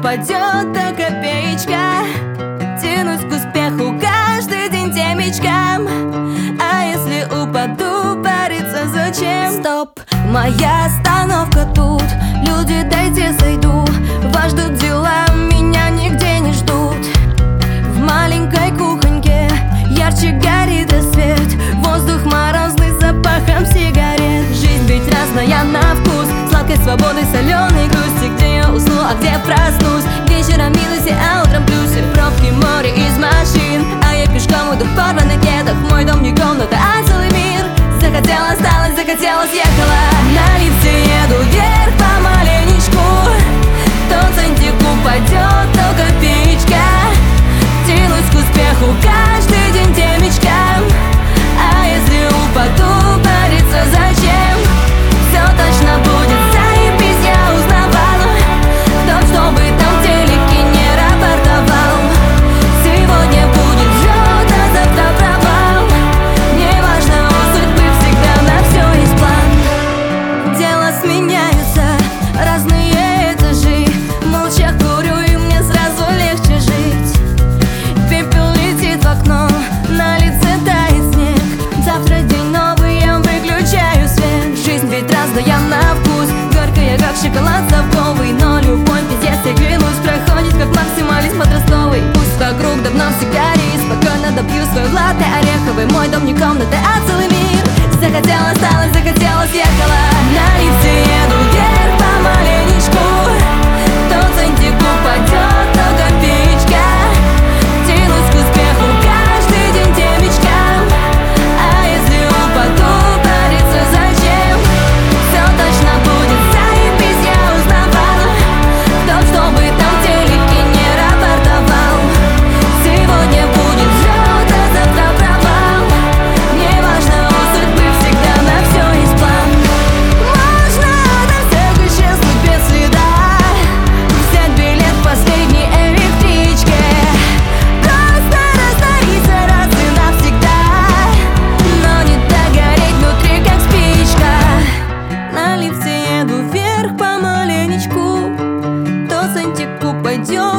упадет та копеечка. Тянусь к успеху каждый день темечком. А если упаду, париться зачем? Стоп, моя остановка тут. Люди, дайте зайду. Вас ждут дела, меня нигде не ждут. В маленькой кухоньке ярче горит рассвет. Воздух морозный с запахом сигарет. Жизнь ведь разная на вкус. Сладкой свободы, соленой грусти. Где я усну, а где проснусь. Вечером минусе, а утром плюсе. Пробки, море из машин. А я пешком иду в порванных кедах. Мой дом не комната, а целый мир. Захотела, осталась, захотела, съехала. На лифте еду вверх помаленечку. То центик упадет, то копеечка. Тянусь к успеху каждый день темечком. А если упаду, париться зачем? Все точно будет заебись, я узнавала. Кто что бы там в телеке не рапортовал. Сегодня будет взлет, а завтра провал. Неважно, у судьбы всегда на все есть план. Дела сменяются, разные этажи. Молча курю, и мне сразу легче жить. Пепел летит в окно, на лице тает снег. Завтра день новый, я выключаю свет. Жизнь ведь разная на вкус. Горькая, как шоколад совковый. Но любой пиздец, я клянусь, проходит как максимализм подростковый. Пусть вокруг давно всегда рис. Спокойно допью свой латте ореховый. Мой дом не комната, а целый мир. Захотела, осталась, захотела, съехала. На лифте еду вверх помаленечку. То центик упадет, то копеечка. Тянусь к успеху каждый день темечком. А если упаду, париться зачем? Все точно будет заебись, я узнавала. Кто что бы там в телеке не рапортовал. Сегодня будет взлет, а завтра провал. Неважно, у судьбы всегда на все есть план. Можно до всех исчезнуть без следа. Взять билет в последней электричке. Просто раствориться раз и навсегда. Но не догореть внутри, как спичка. На лифте еду вверх помаленечку. То центик упадет,